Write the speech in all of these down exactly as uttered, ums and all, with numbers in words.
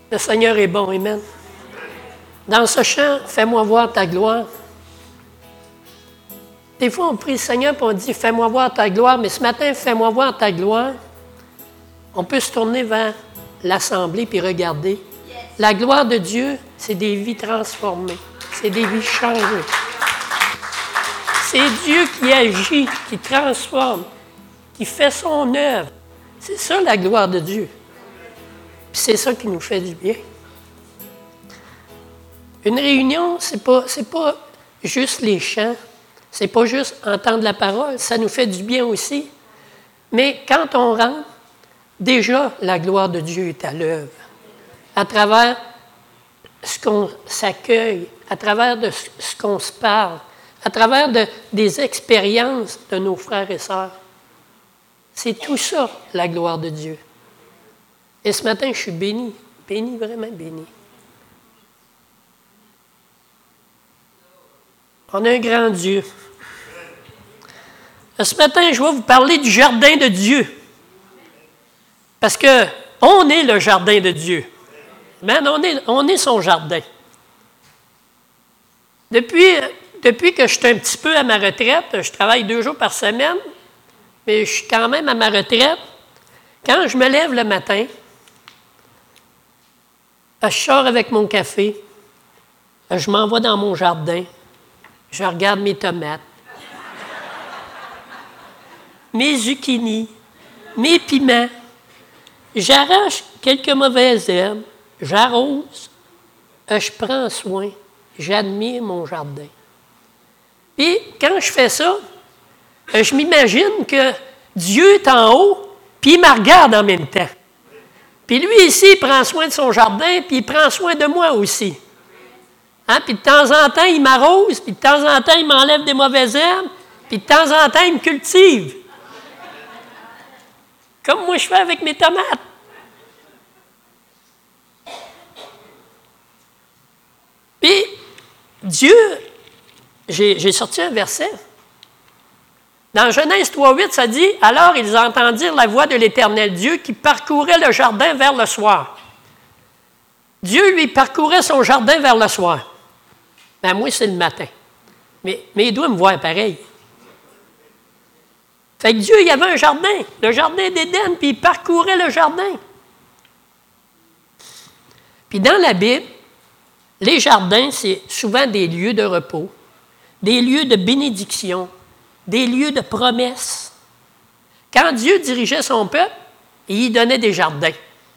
Le Seigneur est bon, amen. Dans ce chant, fais-moi voir ta gloire. Des fois, on prie le Seigneur et on dit, fais-moi voir ta gloire, mais ce matin, fais-moi voir ta gloire. On peut se tourner vers l'assemblée puis regarder. Yes. La gloire de Dieu, c'est des vies transformées, c'est des vies changées. C'est Dieu qui agit, qui transforme, qui fait son œuvre. C'est ça la gloire de Dieu. Puis c'est ça qui nous fait du bien. Une réunion, c'est pas, c'est pas juste les chants, c'est pas juste entendre la parole, ça nous fait du bien aussi. Mais quand on rentre, déjà la gloire de Dieu est à l'œuvre. À travers ce qu'on s'accueille, à travers de ce qu'on se parle, à travers de, des expériences de nos frères et sœurs. C'est tout ça, la gloire de Dieu. Et ce matin, je suis béni, béni, vraiment béni. On a un grand Dieu. Ce matin, je vais vous parler du jardin de Dieu. Parce que on est le jardin de Dieu. Man, on est, on est son jardin. Depuis, depuis que je suis un petit peu à ma retraite, je travaille deux jours par semaine, mais je suis quand même à ma retraite. Quand je me lève le matin, je sors avec mon café, je m'en vais dans mon jardin, je regarde mes tomates, mes zucchinis, mes piments, j'arrache quelques mauvaises herbes, j'arrose, je prends soin, j'admire mon jardin. Puis, quand je fais ça, je m'imagine que Dieu est en haut, puis il me regarde en même temps. Puis lui ici, il prend soin de son jardin, puis il prend soin de moi aussi. Hein? Puis de temps en temps, il m'arrose, puis de temps en temps, il m'enlève des mauvaises herbes, puis de temps en temps, il me cultive. Comme moi, je fais avec mes tomates. Puis, Dieu, j'ai, j'ai sorti un verset. Dans Genèse trois huit, ça dit, « Alors ils entendirent la voix de l'Éternel Dieu qui parcourait le jardin vers le soir. » Dieu, lui, parcourait son jardin vers le soir. Ben moi, c'est le matin. Mais, mais il doit me voir pareil. Fait que Dieu, il y avait un jardin, le jardin d'Éden, puis il parcourait le jardin. Puis dans la Bible, les jardins, c'est souvent des lieux de repos, des lieux de bénédiction, des lieux de promesses. Quand Dieu dirigeait son peuple, il donnait des jardins.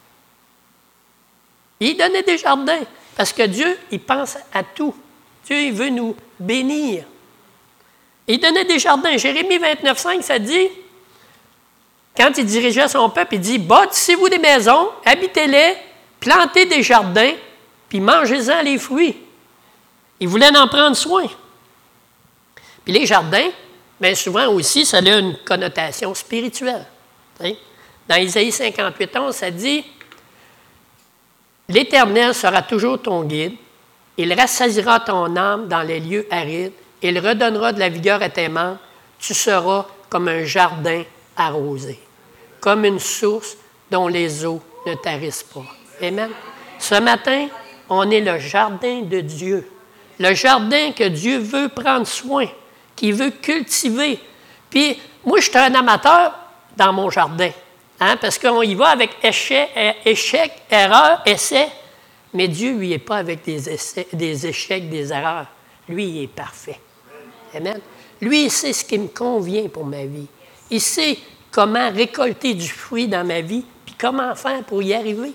Il donnait des jardins, parce que Dieu, il pense à tout. Dieu, il veut nous bénir. Il donnait des jardins. Jérémie vingt-neuf cinq, ça dit, quand il dirigeait son peuple, il dit, « Bâtissez-vous des maisons, habitez-les, plantez des jardins, puis mangez-en les fruits. » Il voulait en prendre soin. Puis les jardins, bien souvent aussi, ça a une connotation spirituelle. Hein? Dans Isaïe cinquante-huit onze, ça dit, « L'Éternel sera toujours ton guide, il rassasiera ton âme dans les lieux arides, il redonnera de la vigueur à tes membres, tu seras comme un jardin arrosé, comme une source dont les eaux ne tarissent pas. » Amen. Ce matin, on est le jardin de Dieu, le jardin que Dieu veut prendre soin, qu'il veut cultiver. Puis, moi, je suis un amateur dans mon jardin, hein, parce qu'on y va avec échec, échec, erreur, essai, mais Dieu, lui, n'est pas avec des, essais, des échecs, des erreurs. Lui, il est parfait. Amen. Lui, il sait ce qui me convient pour ma vie. Il sait comment récolter du fruit dans ma vie, puis comment faire pour y arriver.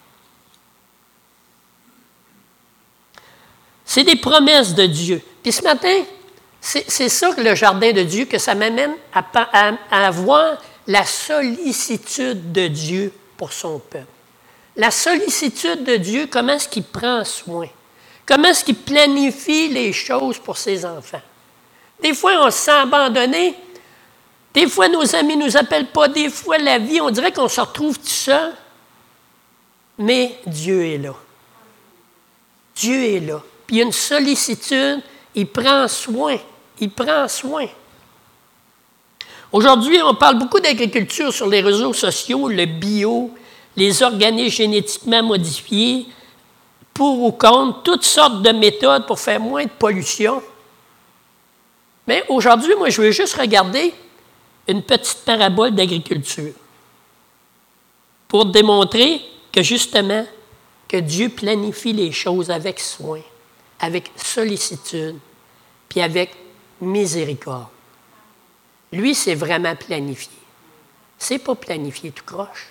C'est des promesses de Dieu. Puis ce matin, c'est, c'est ça que le jardin de Dieu, que ça m'amène à, à, à voir la sollicitude de Dieu pour son peuple. La sollicitude de Dieu, comment est-ce qu'il prend soin? Comment est-ce qu'il planifie les choses pour ses enfants? Des fois, on se sent abandonné. Des fois, nos amis ne nous appellent pas. Des fois, la vie, on dirait qu'on se retrouve tout seul. Mais Dieu est là. Dieu est là. Puis il y a une sollicitude, il prend soin. Il prend soin. Aujourd'hui, on parle beaucoup d'agriculture sur les réseaux sociaux, le bio, les organismes génétiquement modifiés, pour ou contre, toutes sortes de méthodes pour faire moins de pollution. Mais aujourd'hui, moi, je veux juste regarder une petite parabole d'agriculture pour démontrer que, justement, que Dieu planifie les choses avec soin, avec sollicitude, puis avec miséricorde. Lui, c'est vraiment planifié. C'est pas planifié tout croche.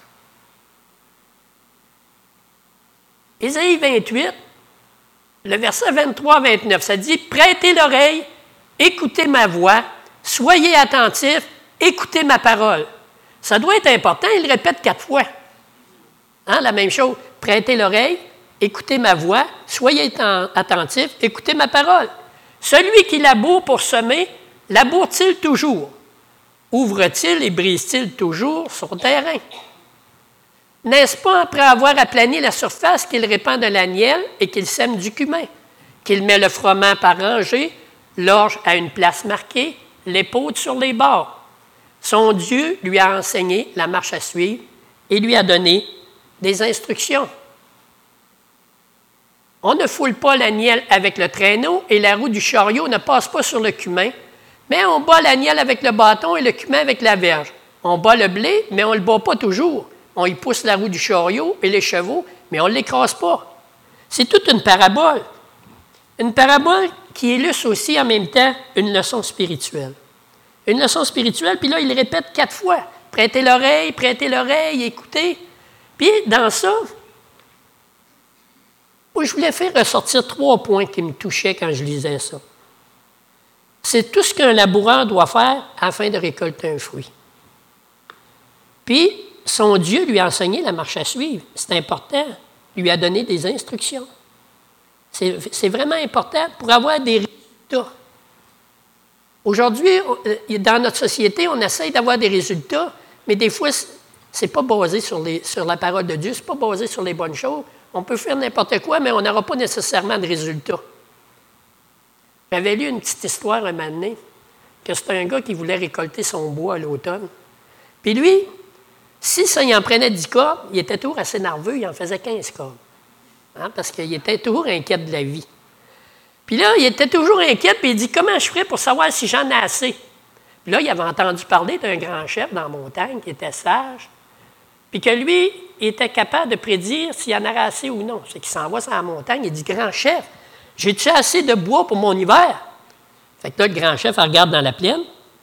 Ésaïe vingt-huit, le verset vingt-trois à vingt-neuf, ça dit « Prêtez l'oreille, écoutez ma voix, soyez attentifs, écoutez ma parole. » Ça doit être important, il le répète quatre fois. Hein, la même chose. « Prêtez l'oreille, écoutez ma voix, soyez attentifs, écoutez ma parole. Celui qui laboure pour semer, laboure-t-il toujours? Ouvre-t-il et brise-t-il toujours son terrain? N'est-ce pas après avoir aplani la surface qu'il répand de la nielle et qu'il sème du cumin, qu'il met le froment par rangée, l'orge à une place marquée, l'épaule sur les bords? Son Dieu lui a enseigné la marche à suivre et lui a donné des instructions. On ne foule pas la nielle avec le traîneau et la roue du chariot ne passe pas sur le cumin, mais on bat la nielle avec le bâton et le cumin avec la verge. On bat le blé, mais on ne le bat pas toujours. On y pousse la roue du chariot et les chevaux, mais on ne l'écrase pas. C'est toute une parabole. Une parabole qui illustre aussi en même temps une leçon spirituelle. Une leçon spirituelle, puis là, il répète quatre fois. Prêtez l'oreille, prêtez l'oreille, écoutez. Puis, dans ça, moi, je voulais faire ressortir trois points qui me touchaient quand je lisais ça. C'est tout ce qu'un laboureur doit faire afin de récolter un fruit. Puis, son Dieu lui a enseigné la marche à suivre. C'est important. Il lui a donné des instructions. C'est, c'est vraiment important pour avoir des résultats. Aujourd'hui, dans notre société, on essaie d'avoir des résultats, mais des fois, ce n'est pas basé sur, les, sur la parole de Dieu, ce n'est pas basé sur les bonnes choses. On peut faire n'importe quoi, mais on n'aura pas nécessairement de résultats. J'avais lu une petite histoire un moment donné, que c'était un gars qui voulait récolter son bois à l'automne. Puis lui, si ça, il en prenait dix cordes, il était toujours assez nerveux, il en faisait quinze cordes. Hein, parce qu'il était toujours inquiet de la vie. Puis là, il était toujours inquiet, puis il dit « Comment je ferais pour savoir si j'en ai assez? » Puis là, il avait entendu parler d'un grand chef dans la montagne qui était sage, puis que lui, il était capable de prédire s'il y en aurait assez ou non. C'est qu'il s'en va sur la montagne, il dit « Grand chef, j'ai-tu assez de bois pour mon hiver? » Fait que là, le grand chef, il regarde dans la plaine.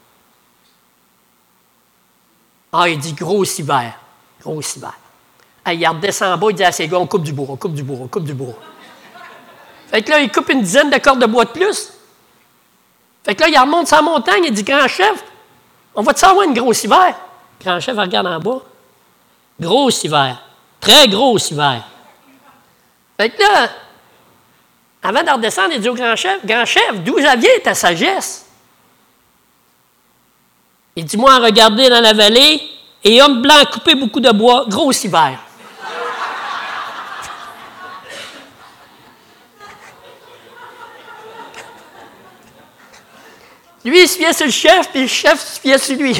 Ah, il dit « Gros hiver, gros hiver. » Ah, il redescend en bas, il dit à ses gars « On coupe du bois, on coupe du bois, on coupe du bois. » Fait que là, il coupe une dizaine de cordes de bois de plus. Fait que là, il remonte sa montagne, il dit « Grand chef, on va te savoir une grosse hiver? » Grand chef, il regarde en bas. Gros hiver. Très gros hiver. Fait que là, avant de redescendre, il dit au grand chef, « Grand chef, d'où ça vient ta sagesse? » Il dit, « Moi, regarder dans la vallée, et homme blanc coupé beaucoup de bois, gros hiver. » Lui, il se fiait sur le chef, puis le chef se fiait sur lui.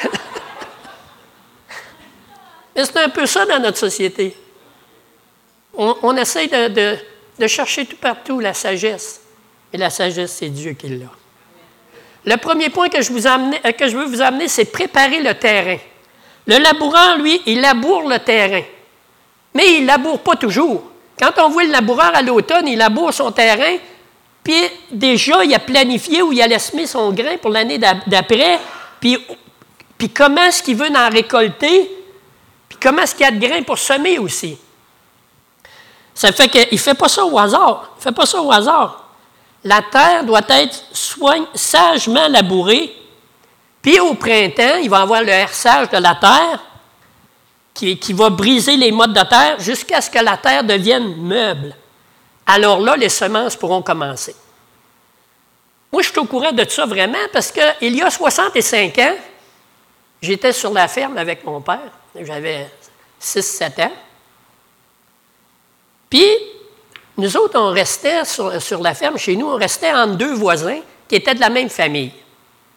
Mais c'est un peu ça dans notre société. On, on essaie de, de, de chercher tout partout la sagesse. Et la sagesse, c'est Dieu qui l'a. Le premier point que je, vous amener, que je veux vous amener, c'est préparer le terrain. Le laboureur, lui, il laboure le terrain. Mais il ne laboure pas toujours. Quand on voit le laboureur à l'automne, il laboure son terrain, puis déjà, il a planifié où il allait semer son grain pour l'année d'après, puis, puis comment est-ce qu'il veut en récolter, puis comment est-ce qu'il y a de grain pour semer aussi. Ça fait qu'il ne fait pas ça au hasard. Il ne fait pas ça au hasard. La terre doit être soigne, sagement labourée, puis au printemps, il va avoir le herçage de la terre qui, qui va briser les mottes de terre jusqu'à ce que la terre devienne meuble. Alors là, les semences pourront commencer. Moi, je suis au courant de ça vraiment parce qu'il y a soixante-cinq ans, j'étais sur la ferme avec mon père. J'avais six sept ans. Puis, nous autres, on restait sur, sur la ferme chez nous, on restait entre deux voisins qui étaient de la même famille.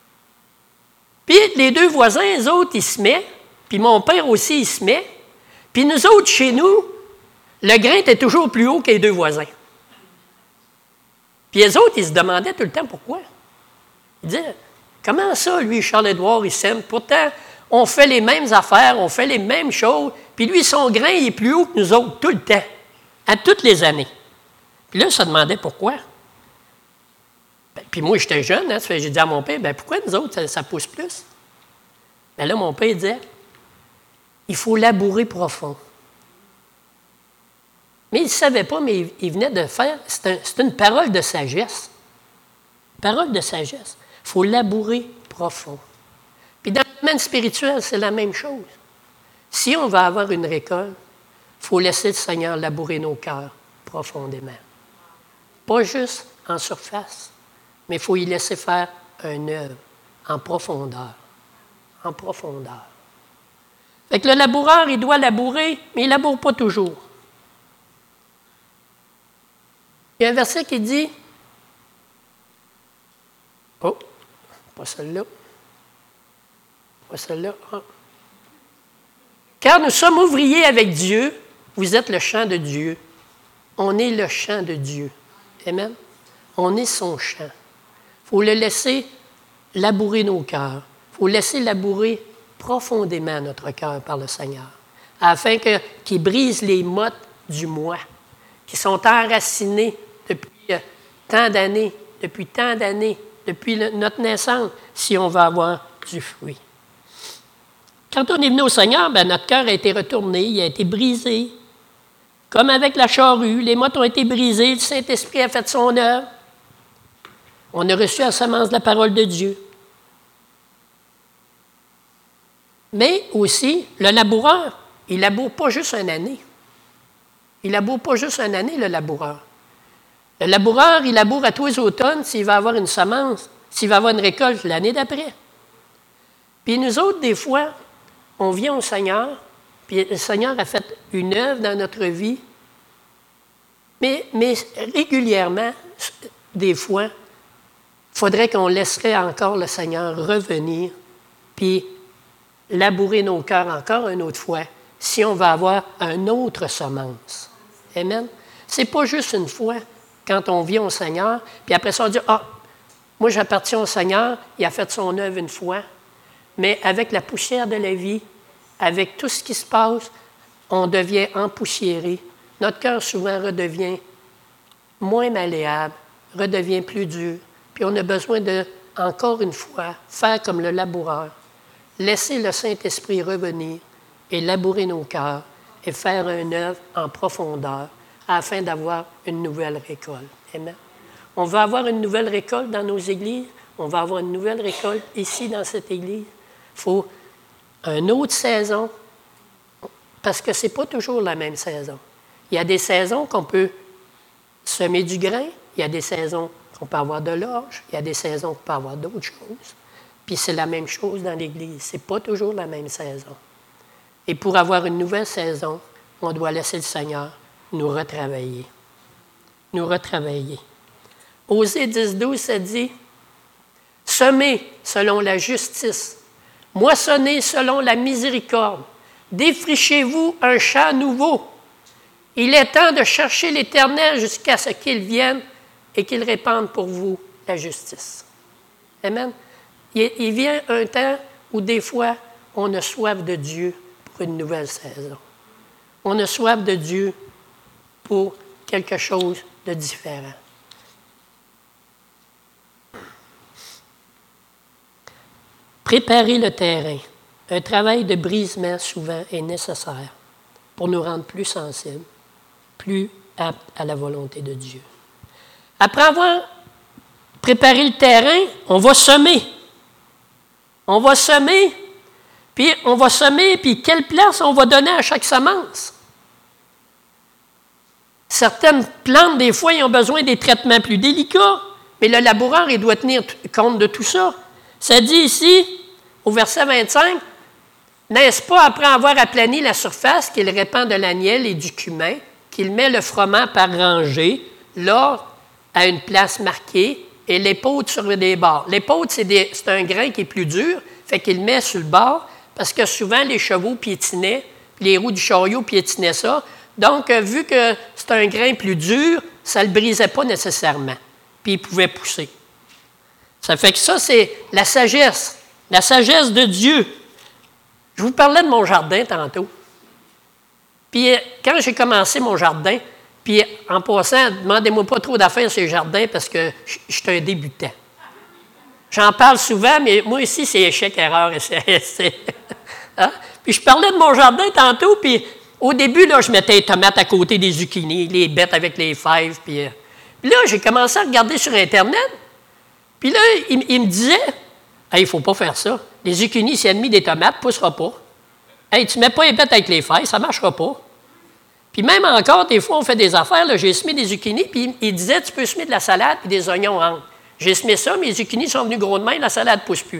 Puis, les deux voisins, les autres, ils se mettent, puis mon père aussi, il se met. Puis nous autres, chez nous, le grain était toujours plus haut que les deux voisins. Puis les autres, ils se demandaient tout le temps pourquoi. Ils disaient, comment ça, lui, Charles-Édouard, il sème? Pourtant, on fait les mêmes affaires, on fait les mêmes choses, puis lui, son grain, il est plus haut que nous autres, tout le temps, à toutes les années. Puis là, ils se demandaient pourquoi. Ben, puis moi, j'étais jeune, hein, j'ai dit à mon père, ben, pourquoi nous autres, ça, ça pousse plus? Ben là, mon père disait, il faut labourer profond. Mais il ne savait pas, mais il, il venait de faire, c'est, un, c'est une parole de sagesse. Parole de sagesse. Il faut labourer profond. Puis dans le domaine spirituel, c'est la même chose. Si on va avoir une récolte, il faut laisser le Seigneur labourer nos cœurs profondément. Pas juste en surface, mais il faut y laisser faire un œuvre en profondeur. En profondeur. Fait que le laboureur, il doit labourer, mais il ne laboure pas toujours. Il y a un verset qui dit, oh, pas celle-là, pas celle-là, ah. Car nous sommes ouvriers avec Dieu, vous êtes le champ de Dieu. On est le champ de Dieu. Amen? On est son champ. Il faut le laisser labourer nos cœurs. Il faut laisser labourer profondément notre cœur par le Seigneur, afin que, qu'il brise les mottes du moi, qui sont enracinées depuis euh, tant d'années, depuis tant d'années, depuis le, notre naissance, si on veut avoir du fruit. Quand on est venu au Seigneur, bien, notre cœur a été retourné, il a été brisé. Comme avec la charrue, les mottes ont été brisées, le Saint-Esprit a fait son œuvre. On a reçu la semence de la parole de Dieu. Mais aussi, le laboureur, il ne laboure pas juste une année. Il ne laboure pas juste une année, le laboureur. Le laboureur, il laboure à tous les automnes s'il va avoir une semence, s'il va avoir une récolte l'année d'après. Puis nous autres, des fois, on vient au Seigneur, puis le Seigneur a fait une œuvre dans notre vie, mais, mais régulièrement, des fois, il faudrait qu'on laisserait encore le Seigneur revenir, puis labourer nos cœurs encore une autre fois, si on va avoir une autre semence. Amen? Ce n'est pas juste une fois, quand on vient au Seigneur, puis après ça, on dit, ah, moi j'appartiens au Seigneur, il a fait son œuvre une fois, mais avec la poussière de la vie, avec tout ce qui se passe, on devient empoussiéré. Notre cœur souvent redevient moins malléable, redevient plus dur, puis on a besoin de, encore une fois, faire comme le laboureur, laisser le Saint-Esprit revenir et labourer nos cœurs et faire une œuvre en profondeur afin d'avoir une nouvelle récolte. Amen. On va avoir une nouvelle récolte dans nos églises, on va avoir une nouvelle récolte ici dans cette église. Il faut une autre saison, parce que ce n'est pas toujours la même saison. Il y a des saisons qu'on peut semer du grain, il y a des saisons qu'on peut avoir de l'orge, il y a des saisons qu'on peut avoir d'autres choses. Puis c'est la même chose dans l'Église. Ce n'est pas toujours la même saison. Et pour avoir une nouvelle saison, on doit laisser le Seigneur nous retravailler. Nous retravailler. Osée dix douze, ça dit « Semez selon la justice, moissonnez selon la miséricorde, défrichez-vous un champ nouveau. Il est temps de chercher l'Éternel jusqu'à ce qu'il vienne et qu'il répande pour vous la justice. » Amen. Il vient un temps où des fois, on a soif de Dieu pour une nouvelle saison. On a soif de Dieu pour quelque chose de différent. Préparer le terrain. Un travail de brisement souvent est nécessaire pour nous rendre plus sensibles, plus aptes à la volonté de Dieu. Après avoir préparé le terrain, on va semer. On va semer, puis on va semer, puis quelle place on va donner à chaque semence? Certaines plantes, des fois, ils ont besoin des traitements plus délicats, mais le laboureur, il doit tenir compte de tout ça. Ça dit ici, au verset vingt-cinq, « N'est-ce pas après avoir aplani la surface qu'il répand de l'agnelle et du cumin, qu'il met le froment par rangée, là, à une place marquée, et l'épaule sur des bords. » L'épaule, c'est, des, c'est un grain qui est plus dur, fait qu'il le met sur le bord, parce que souvent, les chevaux piétinaient, puis les roues du chariot piétinaient ça. Donc, euh, vu que c'est un grain plus dur, ça ne le brisait pas nécessairement, puis il pouvait pousser. Ça fait que ça, c'est la sagesse, la sagesse de Dieu. Je vous parlais de mon jardin tantôt. Puis quand j'ai commencé mon jardin, puis en passant, demandez-moi pas trop d'affaires sur les jardins parce que je suis un débutant. J'en parle souvent, mais moi ici, c'est échec, erreur, essai. Hein? Puis je parlais de mon jardin tantôt, puis au début, là, je mettais les tomates à côté des zucchinis, les bêtes avec les fèves. Puis, euh, puis là, j'ai commencé à regarder sur Internet. Puis là, il, il me disait, hey, il ne faut pas faire ça. Les zucchinis, c'est ennemi des tomates, ne poussera pas. Hey, tu ne mets pas les bêtes avec les fèves, ça ne marchera pas. Puis même encore, des fois, on fait des affaires, là, j'ai semé des zucchinis, puis il, il disait, tu peux semer de la salade et des oignons entre. J'ai semé ça, mes zucchinis sont venus gros de main, la salade ne pousse plus.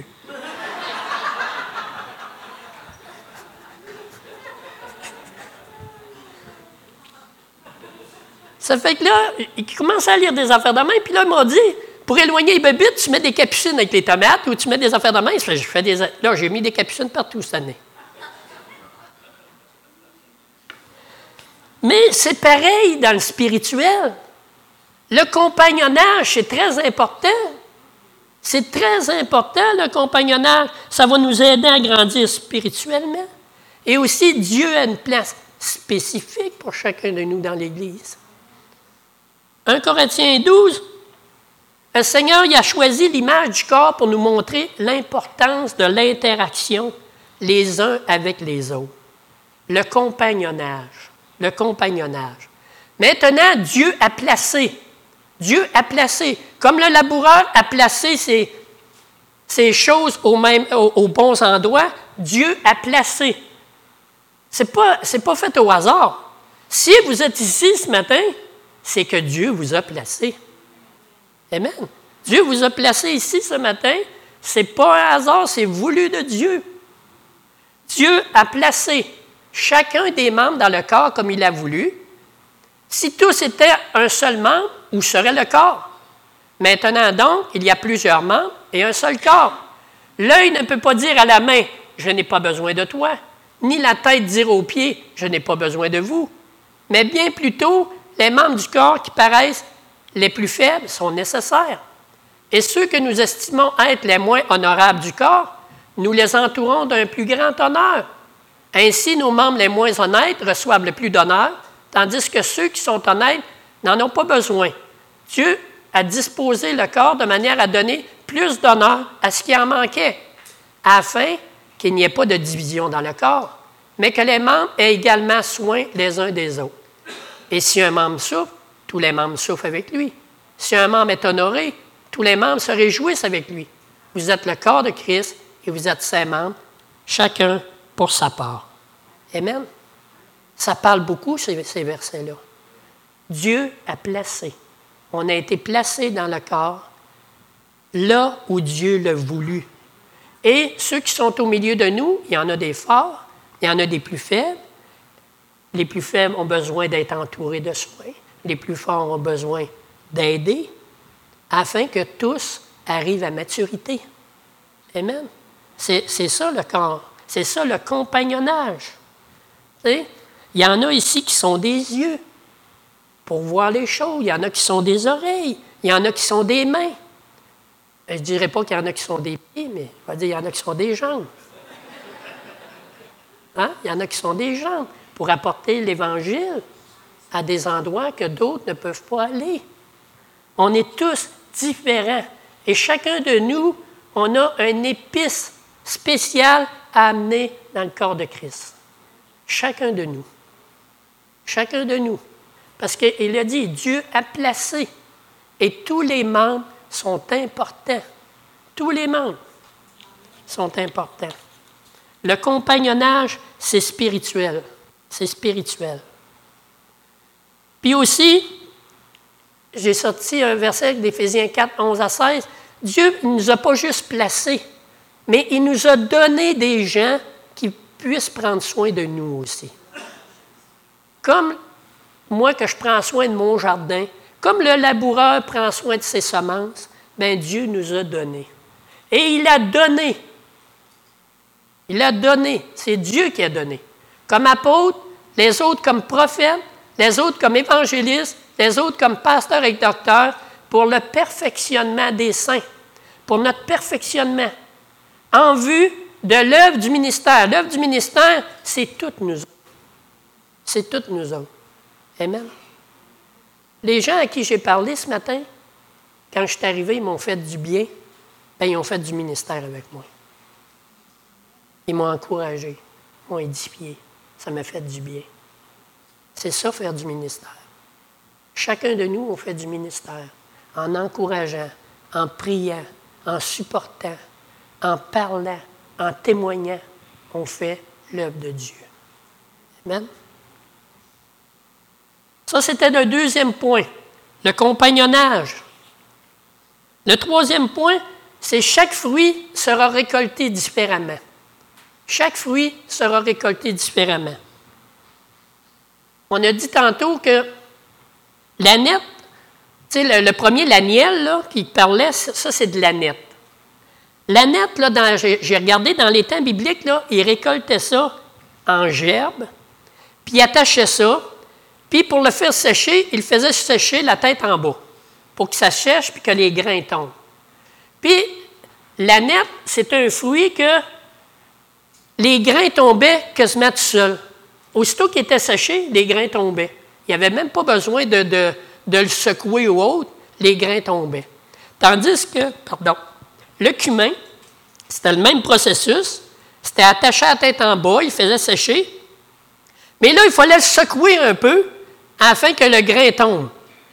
Ça fait que là, il commençait à lire des affaires de main, puis là, il m'a dit, pour éloigner les bébites, tu mets des capucines avec les tomates ou tu mets des affaires de main. Je fais des, là, j'ai mis des capucines partout cette année. Mais c'est pareil dans le spirituel. Le compagnonnage, c'est très important. C'est très important, le compagnonnage. Ça va nous aider à grandir spirituellement. Et aussi, Dieu a une place spécifique pour chacun de nous dans l'Église. un Corinthiens douze, le Seigneur il a choisi l'image du corps pour nous montrer l'importance de l'interaction les uns avec les autres. Le compagnonnage. Le compagnonnage. Maintenant, Dieu a placé, Dieu a placé, comme le laboureur a placé ses, ses choses au même, au, aux bons endroits, Dieu a placé. Ce n'est pas, c'est pas fait au hasard. Si vous êtes ici ce matin, c'est que Dieu vous a placé. Amen. Dieu vous a placé ici ce matin. Ce n'est pas un hasard, c'est voulu de Dieu. Dieu a placé chacun des membres dans le corps comme il a voulu. Si tous étaient un seul membre, où serait le corps? Maintenant donc, il y a plusieurs membres et un seul corps. L'œil ne peut pas dire à la main, « Je n'ai pas besoin de toi », ni la tête dire aux pieds, « Je n'ai pas besoin de vous », mais bien plutôt, les membres du corps qui paraissent les plus faibles sont nécessaires. Et ceux que nous estimons être les moins honorables du corps, nous les entourons d'un plus grand honneur. Ainsi, nos membres les moins honnêtes reçoivent le plus d'honneur, tandis que ceux qui sont honnêtes n'en ont pas besoin. Dieu a disposé le corps de manière à donner plus d'honneur à ce qui en manquait, afin qu'il n'y ait pas de division dans le corps, mais que les membres aient également soin les uns des autres. Et si un membre souffre, tous les membres souffrent avec lui. Si un membre est honoré, tous les membres se réjouissent avec lui. Vous êtes le corps de Christ et vous êtes ses membres, chacun pour sa part. Amen. Ça parle beaucoup, ces, ces versets-là. Dieu a placé. On a été placé dans le corps là où Dieu l'a voulu. Et ceux qui sont au milieu de nous, il y en a des forts, il y en a des plus faibles. Les plus faibles ont besoin d'être entourés de soins. Les plus forts ont besoin d'aider afin que tous arrivent à maturité. Amen. C'est, c'est ça le corps. C'est ça le compagnonnage. Tu sais, il y en a ici qui sont des yeux pour voir les choses. Il y en a qui sont des oreilles. Il y en a qui sont des mains. Je ne dirais pas qu'il y en a qui sont des pieds, mais je vais dire qu'il y en a qui sont des jambes. Hein? Il y en a qui sont des jambes pour apporter l'Évangile à des endroits que d'autres ne peuvent pas aller. On est tous différents. Et chacun de nous, on a un épice spécial à amener dans le corps de Christ. Chacun de nous. Chacun de nous. Parce qu'il a dit, Dieu a placé. Et tous les membres sont importants. Tous les membres sont importants. Le compagnonnage, c'est spirituel. C'est spirituel. Puis aussi, j'ai sorti un verset d'Éphésiens quatre, onze à seize. Dieu ne nous a pas juste placés, mais il nous a donné des gens qui puissent prendre soin de nous aussi. Comme moi que je prends soin de mon jardin, comme le laboureur prend soin de ses semences, bien Dieu nous a donné. Et il a donné. Il a donné. C'est Dieu qui a donné. comme apôtres, les autres comme prophètes, les autres comme évangélistes, les autres comme pasteurs et docteurs, pour le perfectionnement des saints, pour notre perfectionnement, en vue de l'œuvre du ministère. L'œuvre du ministère, c'est toutes nous autres. C'est toutes nous autres. Amen. Les gens à qui j'ai parlé ce matin, quand je suis arrivé, ils m'ont fait du bien, bien, ils ont fait du ministère avec moi. Ils m'ont encouragé, m'ont édifié. Ça m'a fait du bien. C'est ça, faire du ministère. Chacun de nous, on fait du ministère en encourageant, en priant, en supportant, en parlant, en témoignant. On fait l'œuvre de Dieu. Amen. Ça, c'était le deuxième point, le compagnonnage. Le troisième point, c'est chaque fruit sera récolté différemment. Chaque fruit sera récolté différemment. On a dit tantôt que l'aneth, tu sais, le, le premier, l'aniel, là, qui parlait, ça, c'est de l'aneth. L'aneth, là, dans, j'ai, j'ai regardé dans les temps bibliques, là, ils récoltaient ça en gerbe, puis ils attachaient ça, puis pour le faire sécher, ils faisaient sécher la tête en bas, pour que ça sèche, puis que les grains tombent. Puis, l'aneth, c'est un fruit que les grains tombaient quasiment tout seuls. Aussitôt qu'il était séché, les grains tombaient. Il n'y avait même pas besoin de, de, de le secouer ou autre, les grains tombaient. Tandis que, pardon, le cumin, c'était le même processus, c'était attaché à la tête en bas, il faisait sécher, mais là, il fallait le secouer un peu afin que le grain tombe.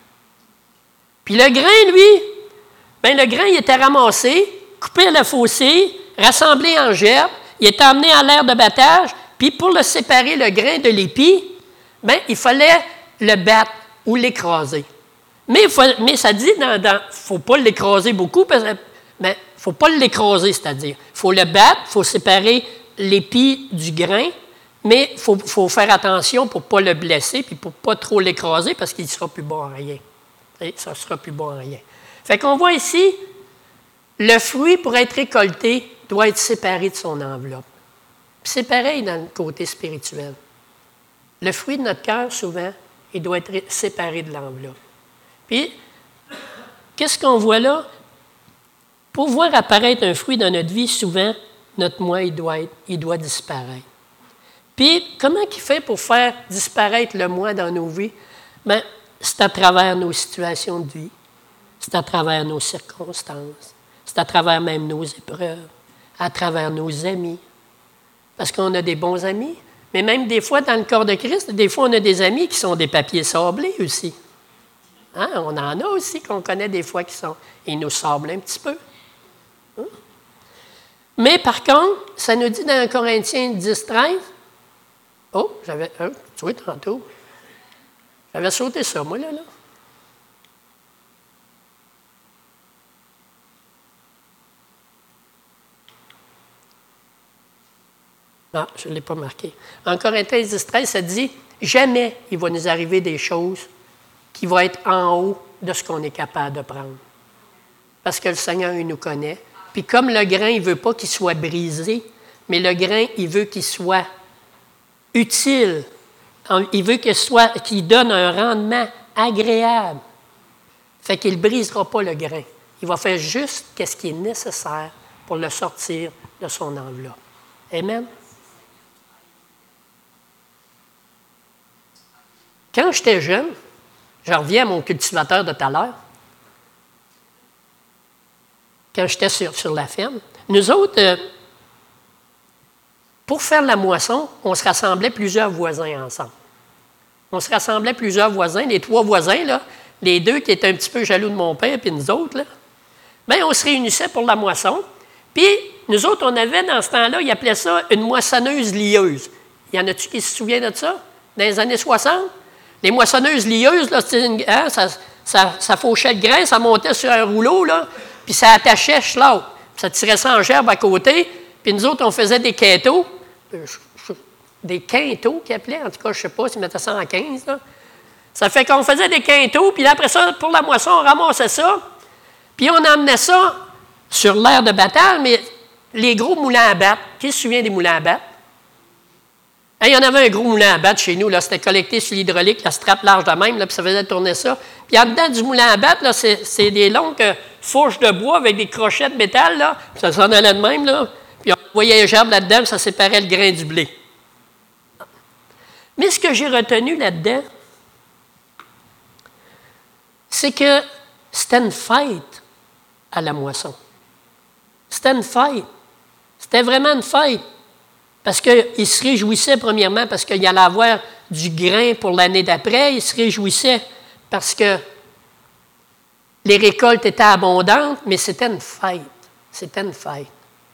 Puis le grain, lui, bien, le grain, il était ramassé, coupé à la faucille, rassemblé en gerbes, il était emmené en l'air de battage, puis pour le séparer, le grain de l'épi, bien, il fallait le battre ou l'écraser. Mais, il faut, mais ça dit, il ne faut pas l'écraser beaucoup, parce que, il ne faut pas l'écraser, c'est-à-dire, il faut le battre, il faut séparer l'épi du grain, mais il faut, faut faire attention pour ne pas le blesser, puis pour ne pas trop l'écraser, parce qu'il ne sera plus bon en rien. Et ça ne sera plus bon en rien. Fait qu'on voit ici, le fruit, pour être récolté, doit être séparé de son enveloppe. Puis c'est pareil dans le côté spirituel. Le fruit de notre cœur, souvent, il doit être séparé de l'enveloppe. Puis, qu'est-ce qu'on voit là? Pour voir apparaître un fruit dans notre vie, souvent, notre moi, il doit, être, il doit disparaître. Puis, comment il fait pour faire disparaître le moi dans nos vies? Bien, c'est à travers nos situations de vie, c'est à travers nos circonstances, c'est à travers même nos épreuves, à travers nos amis. Parce qu'on a des bons amis, mais même des fois, dans le corps de Christ, des fois, on a des amis qui sont des papiers sablés aussi. Hein? On en a aussi qu'on connaît des fois qui sont... Ils nous sablent un petit peu. Hein? Mais par contre, ça nous dit dans Corinthiens dix, treize, oh, j'avais un, tu vois, tantôt, j'avais sauté ça, moi, là, là. Non, je ne l'ai pas marqué. En Corinthiens dix, treize, ça dit « Jamais il va nous arriver des choses qui vont être en haut de ce qu'on est capable de prendre. » Parce que le Seigneur, il nous connaît. Puis comme le grain, il ne veut pas qu'il soit brisé, mais le grain, il veut qu'il soit utile. Il veut qu'il soit, qu'il donne un rendement agréable. Fait qu'il ne brisera pas le grain. Il va faire juste ce qui est nécessaire pour le sortir de son enveloppe. Amen. Quand j'étais jeune, je reviens à mon cultivateur de tout à l'heure, quand j'étais sur, sur la ferme, nous autres, euh, pour faire la moisson, on se rassemblait plusieurs voisins ensemble. On se rassemblait plusieurs voisins, les trois voisins, là, les deux qui étaient un petit peu jaloux de mon père, puis nous autres, là, bien, on se réunissait pour la moisson. Puis, nous autres, on avait, dans ce temps-là, ils appelaient ça une moissonneuse lieuse. Y en a-tu qui se souviennent de ça? Dans les années soixante? Les moissonneuses lieuses, là, une, hein, ça, ça, ça fauchait le grain, ça montait sur un rouleau, là, puis ça attachait l'autre. Ça tirait ça en gerbe à côté, puis nous autres, on faisait des quinteaux, des quinteaux qu'ils appelaient, en tout cas, je ne sais pas s'ils mettaient ça en quinze, là. Ça fait qu'on faisait des quinteaux, puis après ça, pour la moisson, on ramassait ça, puis on emmenait ça sur l'aire de bataille, mais les gros moulins à battre. Qui se souvient des moulins à battre? Hey, il y en avait un gros moulin à battre chez nous, là, c'était collecté sur l'hydraulique, la strap large de même, là, puis ça faisait tourner ça. Puis en dedans du moulin à battre, là, c'est, c'est des longues euh, fourches de bois avec des crochets de métal, là, puis ça s'en allait de même, là. Puis on voyait les gerbes là-dedans, puis ça séparait le grain du blé. Mais ce que j'ai retenu là-dedans, c'est que c'était une fête à la moisson. C'était une fête. C'était vraiment une fête. Parce qu'il se réjouissait, premièrement, parce qu'il allait avoir du grain pour l'année d'après. Il se réjouissait parce que les récoltes étaient abondantes, mais c'était une fête. C'était une fête.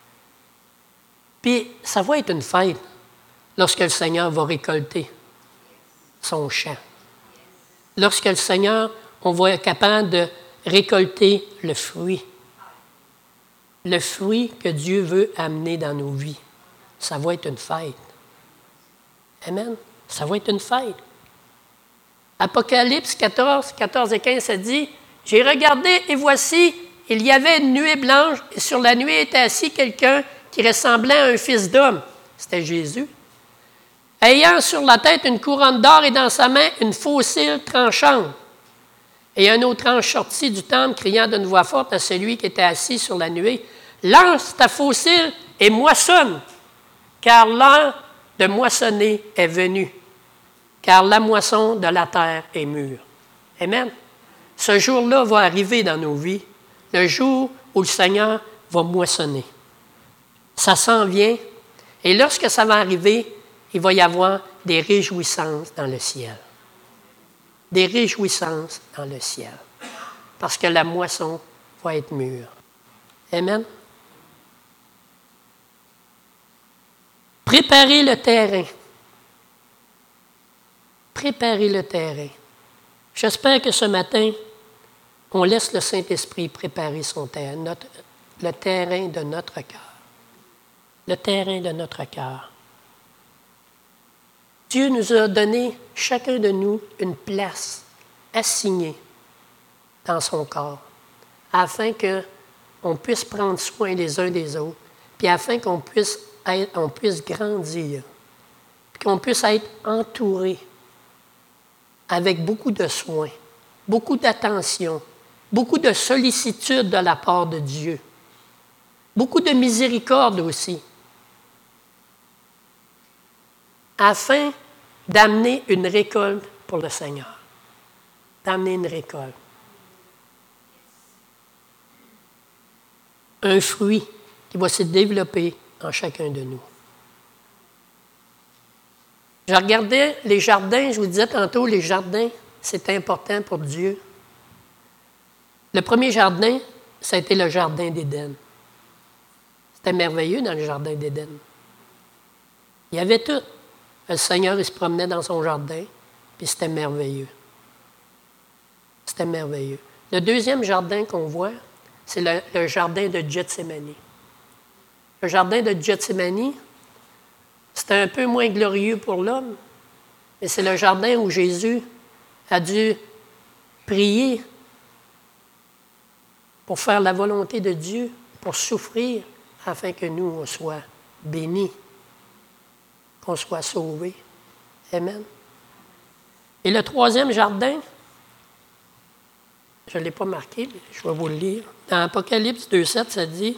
Puis, ça va être une fête lorsque le Seigneur va récolter son champ. Lorsque le Seigneur, on va être capable de récolter le fruit. Le fruit que Dieu veut amener dans nos vies. Ça va être une fête. Amen. Ça va être une fête. Apocalypse quatorze, quatorze et quinze, ça dit, « J'ai regardé et voici, il y avait une nuée blanche et sur la nuée était assis quelqu'un qui ressemblait à un fils d'homme. » C'était Jésus. « Ayant sur la tête une couronne d'or et dans sa main une faucille tranchante. Et un autre ange sortit du temple, criant d'une voix forte à celui qui était assis sur la nuée, « Lance ta faucille et moissonne, car l'heure de moissonner est venue, car la moisson de la terre est mûre. » Amen. Ce jour-là va arriver dans nos vies, le jour où le Seigneur va moissonner. Ça s'en vient, et lorsque ça va arriver, il va y avoir des réjouissances dans le ciel. Des réjouissances dans le ciel, parce que la moisson va être mûre. Amen. Préparez le terrain. Préparez le terrain. J'espère que ce matin, on laisse le Saint-Esprit préparer son terrain, notre, le terrain de notre cœur. Le terrain de notre cœur. Dieu nous a donné, chacun de nous, une place assignée dans son corps, afin qu'on puisse prendre soin les uns des autres, puis afin qu'on puisse, être, on puisse grandir, puis qu'on puisse être entouré avec beaucoup de soins, beaucoup d'attention, beaucoup de sollicitude de la part de Dieu, beaucoup de miséricorde aussi, afin d'amener une récolte pour le Seigneur. D'amener une récolte. Un fruit qui va se développer en chacun de nous. Je regardais les jardins, je vous disais tantôt, les jardins, c'est important pour Dieu. Le premier jardin, ça a été le jardin d'Éden. C'était merveilleux dans le jardin d'Éden. Il y avait tout. Le Seigneur, il se promenait dans son jardin, puis c'était merveilleux. C'était merveilleux. Le deuxième jardin qu'on voit, c'est le, le jardin de Gethsémani. Le jardin de Gethsémani, c'était un peu moins glorieux pour l'homme, mais c'est le jardin où Jésus a dû prier pour faire la volonté de Dieu, pour souffrir, afin que nous, on soit bénis, qu'on soit sauvés. Amen. Et le troisième jardin, je ne l'ai pas marqué, mais je vais vous le lire. Dans Apocalypse deux sept, ça dit,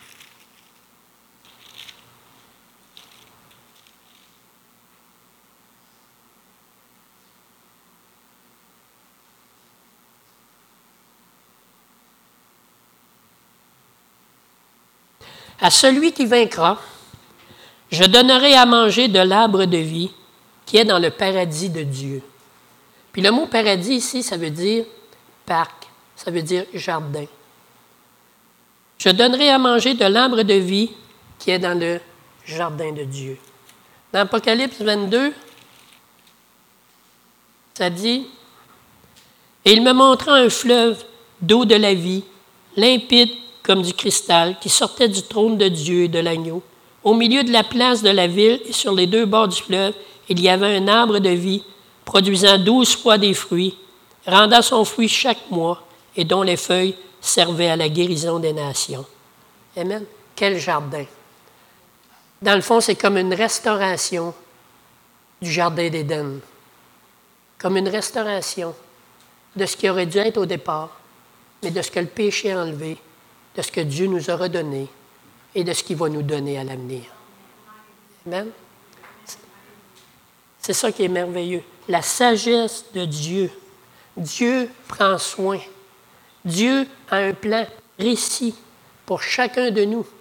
« À celui qui vaincra, je donnerai à manger de l'arbre de vie qui est dans le paradis de Dieu. » Puis le mot paradis ici, ça veut dire parc, ça veut dire jardin. Je donnerai à manger de l'arbre de vie qui est dans le jardin de Dieu. Dans Apocalypse vingt-deux, ça dit, « Et il me montra un fleuve d'eau de la vie, limpide comme du cristal, qui sortait du trône de Dieu et de l'agneau. Au milieu de la place de la ville et sur les deux bords du fleuve, il y avait un arbre de vie produisant douze fois des fruits, rendant son fruit chaque mois et dont les feuilles servaient à la guérison des nations. » Amen. Quel jardin! Dans le fond, c'est comme une restauration du Jardin d'Éden, comme une restauration de ce qui aurait dû être au départ, mais de ce que le péché a enlevé, de ce que Dieu nous a redonné et de ce qu'il va nous donner à l'avenir. Amen. C'est ça qui est merveilleux. La sagesse de Dieu. Dieu prend soin. Dieu a un plan précis pour chacun de nous.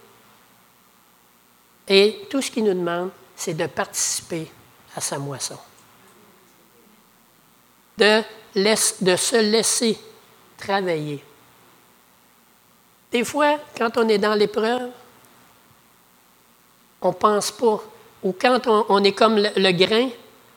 Et tout ce qu'il nous demande, c'est de participer à sa moisson. De, laisse, de se laisser travailler. Des fois, quand on est dans l'épreuve, on ne pense pas. Ou quand on, on est comme le, le grain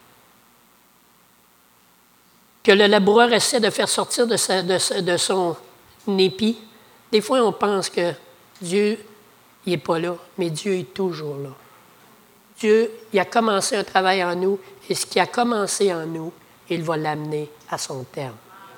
que le laboureur essaie de faire sortir de, sa, de, de son épi, des fois on pense que Dieu n'est pas là, mais Dieu est toujours là. Dieu, il a commencé un travail en nous, et ce qui a commencé en nous, il va l'amener à son terme.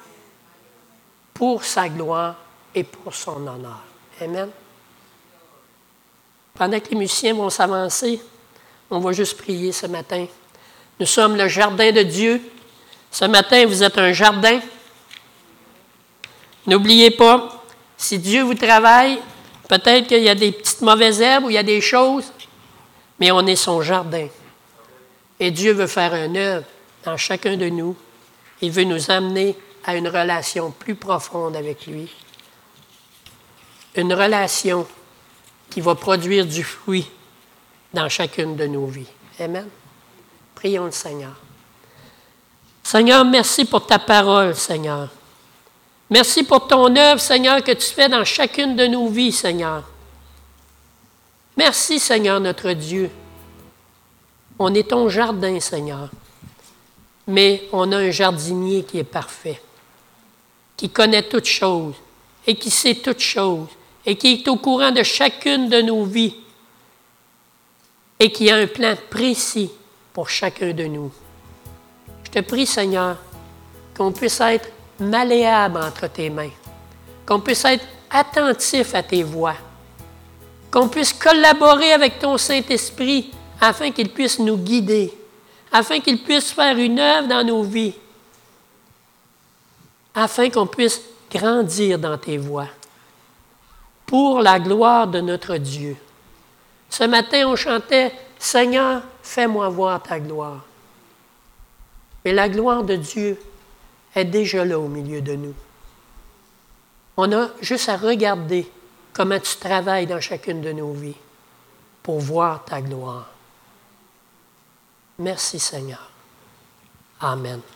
Pour sa gloire et pour son honneur. Amen. Pendant que les musiciens vont s'avancer, on va juste prier ce matin. Nous sommes le jardin de Dieu. Ce matin, vous êtes un jardin. N'oubliez pas, si Dieu vous travaille, peut-être qu'il y a des petites mauvaises herbes ou il y a des choses, mais on est son jardin. Et Dieu veut faire une œuvre dans chacun de nous. Il veut nous amener à une relation plus profonde avec lui. Une relation qui va produire du fruit dans chacune de nos vies. Amen. Prions le Seigneur. Seigneur, merci pour ta parole, Seigneur. Merci pour ton œuvre, Seigneur, que tu fais dans chacune de nos vies, Seigneur. Merci, Seigneur, notre Dieu. On est ton jardin, Seigneur. Mais on a un jardinier qui est parfait, qui connaît toutes choses et qui sait toutes choses et qui est au courant de chacune de nos vies et qui a un plan précis pour chacun de nous. Je te prie, Seigneur, qu'on puisse être malléable entre tes mains, qu'on puisse être attentif à tes voies, qu'on puisse collaborer avec ton Saint-Esprit afin qu'il puisse nous guider, afin qu'il puisse faire une œuvre dans nos vies, afin qu'on puisse grandir dans tes voies, pour la gloire de notre Dieu. Ce matin, on chantait « Seigneur, fais-moi voir ta gloire ». Mais la gloire de Dieu est déjà là au milieu de nous. On a juste à regarder comment tu travailles dans chacune de nos vies pour voir ta gloire. Merci Seigneur. Amen.